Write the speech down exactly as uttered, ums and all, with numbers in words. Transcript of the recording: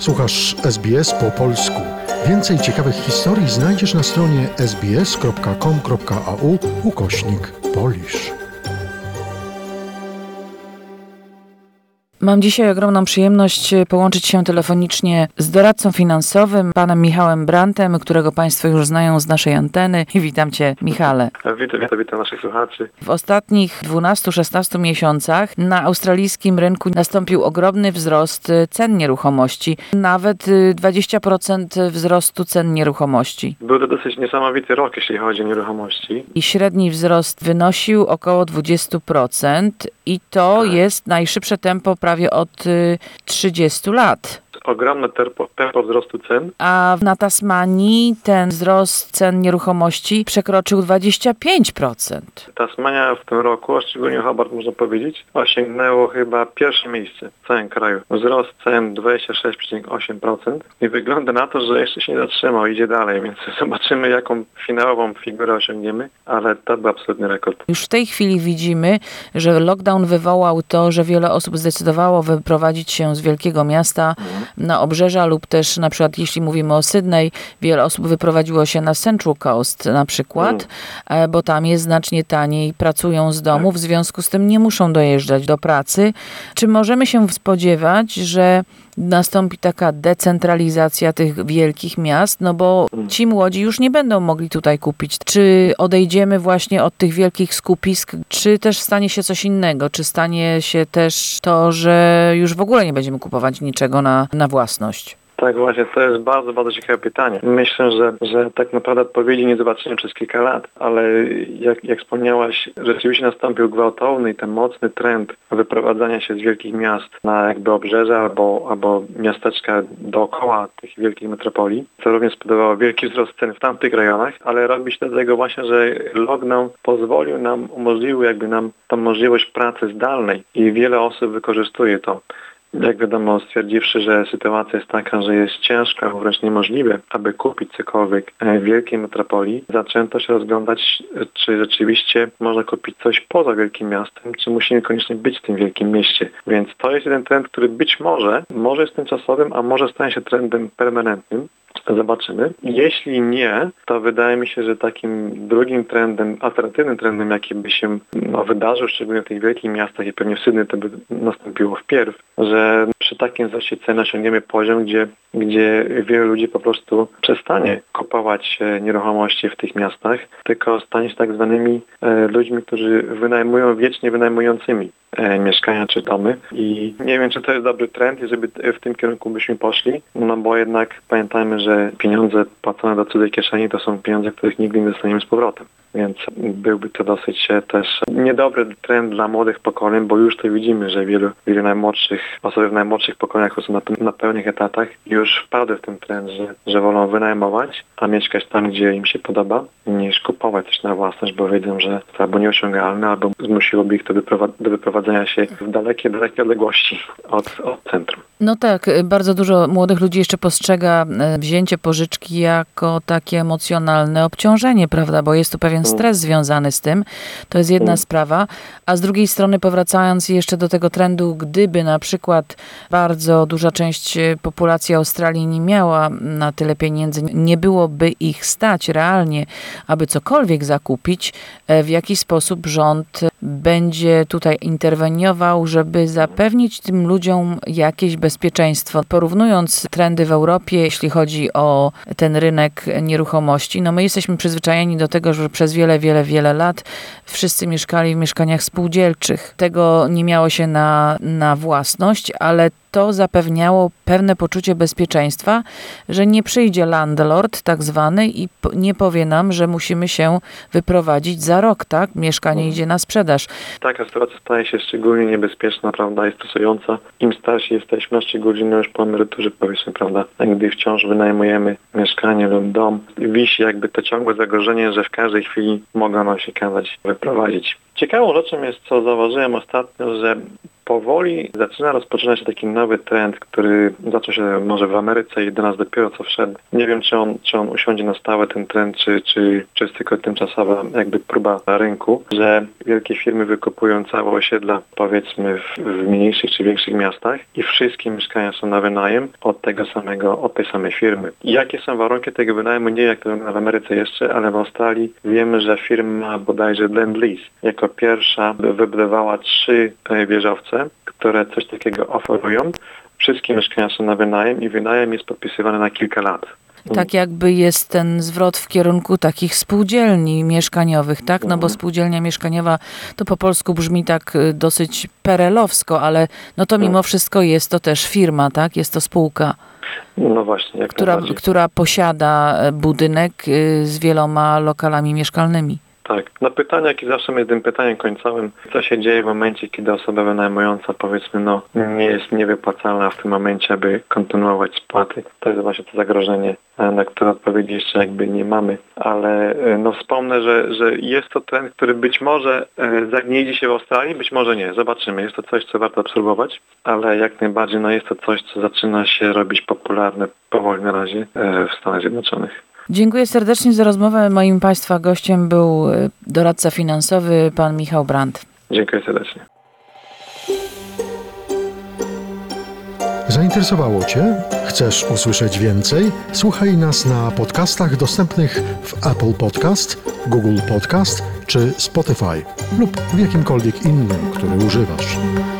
Słuchasz S B S po polsku. Więcej ciekawych historii znajdziesz na stronie sbs.com.au ukośnik Polish. Mam dzisiaj ogromną przyjemność połączyć się telefonicznie z doradcą finansowym, panem Michałem Brantem, którego państwo już znają z naszej anteny. I witam cię, Michale. Witam, witam, witam naszych słuchaczy. W ostatnich dwunastu szesnastu miesiącach na australijskim rynku nastąpił ogromny wzrost cen nieruchomości. Nawet dwadzieścia procent wzrostu cen nieruchomości. Był to dosyć niesamowity rok, jeśli chodzi o nieruchomości. I średni wzrost wynosił około dwadzieścia procent i to tak. jest najszybsze tempo prawie od trzydziestu lat. Ogromne tempo, tempo wzrostu cen. A na Tasmanii ten wzrost cen nieruchomości przekroczył dwadzieścia pięć procent. Tasmania w tym roku, a szczególnie Hobart można powiedzieć, osiągnęło chyba pierwsze miejsce w całym kraju. Wzrost cen dwadzieścia sześć przecinek osiem procent i wygląda na to, że jeszcze się nie zatrzymał, idzie dalej, więc zobaczymy, jaką finałową figurę osiągniemy, ale to był absolutny rekord. Już w tej chwili widzimy, że lockdown wywołał to, że wiele osób zdecydowało wyprowadzić się z wielkiego miasta mhm. na obrzeża lub też na przykład jeśli mówimy o Sydney, wiele osób wyprowadziło się na Central Coast na przykład, mm. bo tam jest znacznie taniej, pracują z domu, w związku z tym nie muszą dojeżdżać do pracy. Czy możemy się spodziewać, że nastąpi taka decentralizacja tych wielkich miast, no bo ci młodzi już nie będą mogli tutaj kupić. Czy odejdziemy właśnie od tych wielkich skupisk, czy też stanie się coś innego? Czy stanie się też to, że już w ogóle nie będziemy kupować niczego na, na własność? Tak, właśnie, to jest bardzo, bardzo ciekawe pytanie. Myślę, że, że tak naprawdę odpowiedzi nie zobaczymy przez kilka lat, ale jak, jak wspomniałaś, rzeczywiście nastąpił gwałtowny i ten mocny trend wyprowadzania się z wielkich miast na jakby obrzeża albo, albo miasteczka dookoła tych wielkich metropolii, co również spowodowało wielki wzrost cen w tamtych rejonach, ale robi się dlatego właśnie, że lockdown pozwolił nam, umożliwił jakby nam tą możliwość pracy zdalnej i wiele osób wykorzystuje to. Jak wiadomo, stwierdziwszy, że sytuacja jest taka, że jest ciężka, wręcz niemożliwe, aby kupić cokolwiek w wielkiej metropolii, zaczęto się rozglądać, czy rzeczywiście można kupić coś poza wielkim miastem, czy musimy koniecznie być w tym wielkim mieście. Więc to jest jeden trend, który być może, może jest tymczasowym, a może stanie się trendem permanentnym. Zobaczymy. Jeśli nie, to wydaje mi się, że takim drugim trendem, alternatywnym trendem, jaki by się no, wydarzył, szczególnie w tych wielkich miastach i pewnie w Sydney to by nastąpiło wpierw, że przy takim wzroście cen osiągniemy poziom, gdzie, gdzie wielu ludzi po prostu przestanie kupować nieruchomości w tych miastach, tylko stanie się tak zwanymi e, ludźmi, którzy wynajmują wiecznie wynajmującymi e, mieszkania czy domy. I nie wiem, czy to jest dobry trend i żeby w tym kierunku byśmy poszli, no bo jednak pamiętajmy, że pieniądze płacone do cudzej kieszeni to są pieniądze, których nigdy nie dostaniemy z powrotem. Więc byłby to dosyć też niedobry trend dla młodych pokoleń, bo już to widzimy, że wielu, wielu najmłodszych, osoby w najmłodszych pokoleniach, które są na, na pełnych etatach, już wpadły w ten trend, że, że wolą wynajmować, a mieszkać tam, gdzie im się podoba, niż kupować coś na własność, bo wiedzą, że to albo nieosiągalne, albo zmusiłoby ich do, wyprowa- do wyprowadzenia się w dalekie, dalekie odległości od, od centrum. No tak, bardzo dużo młodych ludzi jeszcze postrzega wzięcie pożyczki jako takie emocjonalne obciążenie, prawda, bo jest tu pewien stres związany z tym. To jest jedna sprawa. A z drugiej strony, powracając jeszcze do tego trendu, gdyby na przykład bardzo duża część populacji Australii nie miała na tyle pieniędzy, nie byłoby ich stać realnie, aby cokolwiek zakupić, w jaki sposób rząd będzie tutaj interweniował, żeby zapewnić tym ludziom jakieś bezpieczeństwo. Porównując trendy w Europie, jeśli chodzi o ten rynek nieruchomości, no my jesteśmy przyzwyczajeni do tego, że przez wiele, wiele, wiele lat wszyscy mieszkali w mieszkaniach spółdzielczych. Tego nie miało się na, na własność, ale to zapewniało pewne poczucie bezpieczeństwa, że nie przyjdzie landlord tak zwany i nie powie nam, że musimy się wyprowadzić za rok, tak? Mieszkanie idzie na sprzedaż. Taka sytuacja staje się szczególnie niebezpieczna, prawda, i stresująca. Im starsi jesteśmy, a szczególnie już po emeryturze, powiedzmy, prawda, gdy wciąż wynajmujemy mieszkanie lub dom, wisi jakby to ciągłe zagrożenie, że w każdej chwili mogą nam się kazać wyprowadzić. Ciekawą rzeczą jest, co zauważyłem ostatnio, że powoli zaczyna rozpoczynać się taki nowy trend, który zaczął się może w Ameryce i do nas dopiero co wszedł. Nie wiem, czy on, czy on usiądzie na stałe, ten trend, czy, czy, czy jest tylko tymczasowa jakby próba na rynku, że wielkie firmy wykupują całe osiedla, powiedzmy w, w mniejszych czy większych miastach i wszystkie mieszkania są na wynajem od tego samego, od tej samej firmy. Jakie są warunki tego wynajmu? Nie jak to wygląda w Ameryce jeszcze, ale w Australii wiemy, że firma bodajże Lend-Lease jako pierwsza wybudowała trzy wieżowce, które coś takiego oferują. Wszystkie mieszkania są na wynajem i wynajem jest podpisywany na kilka lat. Tak jakby jest ten zwrot w kierunku takich spółdzielni mieszkaniowych, tak? No bo spółdzielnia mieszkaniowa to po polsku brzmi tak y, dosyć perelowsko, ale no to mimo wszystko jest to też firma, tak? Jest to spółka, No właśnie, jak która, najbardziej. która posiada budynek y, z wieloma lokalami mieszkalnymi. Tak. Na pytanie, jakie zawsze jest tym pytaniem końcowym, co się dzieje w momencie, kiedy osoba wynajmująca, powiedzmy, no nie jest niewypłacalna w tym momencie, aby kontynuować spłaty. To jest właśnie to zagrożenie, na które odpowiedzi jeszcze jakby nie mamy. Ale no wspomnę, że, że jest to trend, który być może zagnieździ się w Australii, być może nie. Zobaczymy. Jest to coś, co warto obserwować, ale jak najbardziej no jest to coś, co zaczyna się robić popularne powoli na razie w Stanach Zjednoczonych. Dziękuję serdecznie za rozmowę. Moim Państwa gościem był doradca finansowy, pan Michał Brandt. Dziękuję serdecznie. Zainteresowało Cię? Chcesz usłyszeć więcej? Słuchaj nas na podcastach dostępnych w Apple Podcast, Google Podcast czy Spotify lub w jakimkolwiek innym, który używasz.